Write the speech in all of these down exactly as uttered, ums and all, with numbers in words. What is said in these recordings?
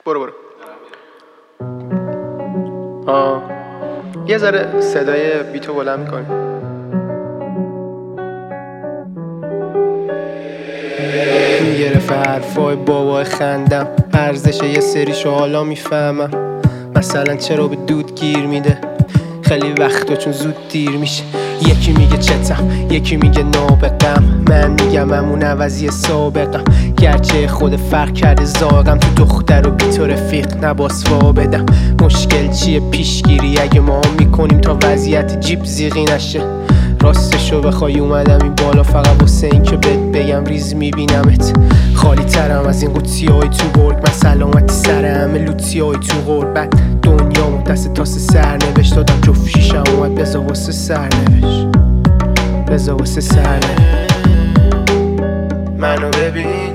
برو برو. آه یه ذره صدای بیتو بلند میکنی. میگرفه حرفای بابای خندم، ارزش یه سریشو حالا میفهمم. مثلا چرا به دود گیر میده خیلی وقتا چون زود دیر میشه. یکی میگه چتم، یکی میگه نابغم، من میگم همون عوضی سابقم. گرچه خود فرق کرده زاغم، تو دختر و بی تو رفیق نباس وا بدم. مشکل چیه پیشگیری اگه ما میکنیم تا وضعیت جیب زیغی نشه. راستشو بخوای اومدم این بالا فقط واسه این که بهت بگم ریز میبینمت. خالی ترم از این قوطی های تو برگ، من سلامتی سر همه لوتی های تو غربت. دنیا دست تاس سرنوشت دادم، جفت شیشم اومد بزا واسه سرنوشت، بزا واسه سرنوشت. منو ببین،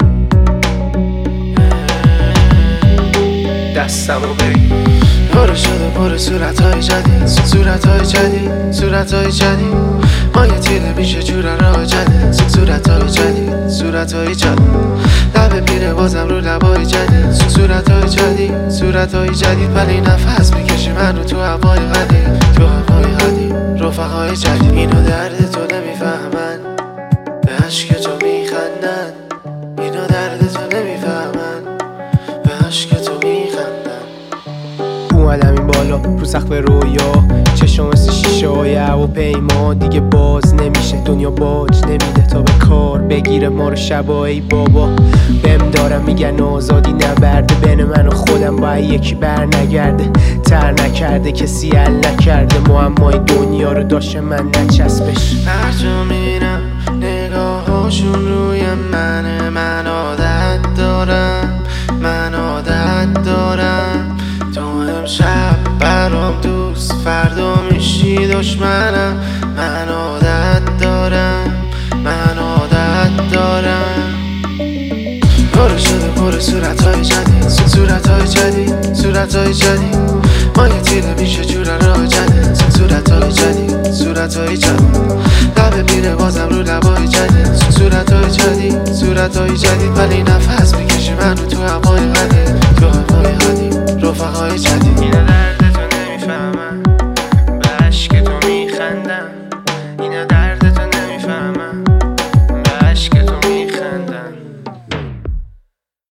دستمو ببین. پاره شده پر صورتهای جدید، صورتهای جدید، صورتهای جدید. ما یه تیره میشه جور راه جدید، صورتهای جدید، صورتهای جدید. لب پیره بازم رو لبای جدید، صورتهای جدید، صورتهای جدید. ولی نفس میکشی منو تو هوای قدیم، تو هوای قدیم. رفقای جدید اینو درد تو نمیفهمن، به عشق تو میخندن. اینو درد تو نمیفهمن، به عشق تو میخندن. اومدم این بالا رو سقف رویا، چشم مثل شیشه های هواپیما. دیگه باز نمیشه دنیا باج نمیده تا به کار بگیره ما رو شبا. ای بابا بهم دارم میگن آزادی نبرده، بین من و خودم باید یکی بر نگرده. تر نکرده کسی حل نکرده، معمای دنیا رو داشته من نچسبش. هر جا میرم نگاهاشون روی منه، من عادت دارم، من عادت دارم. تو امشب برام دوست، فردا میشی دشمنم. من عادت دارم، من عادت دارم. پاره شده پر صورتهای جدید، صورتهای جدید، صورتهای جدید. ما یه تیره میشه جور راه جدید، صورتهای جدید، صورتهای جدید. لب پیره بازم رو لبای جدید، صورتهای جدید، صورتهای جدید. ولی نفس میکشی منو تو هوای قدیم،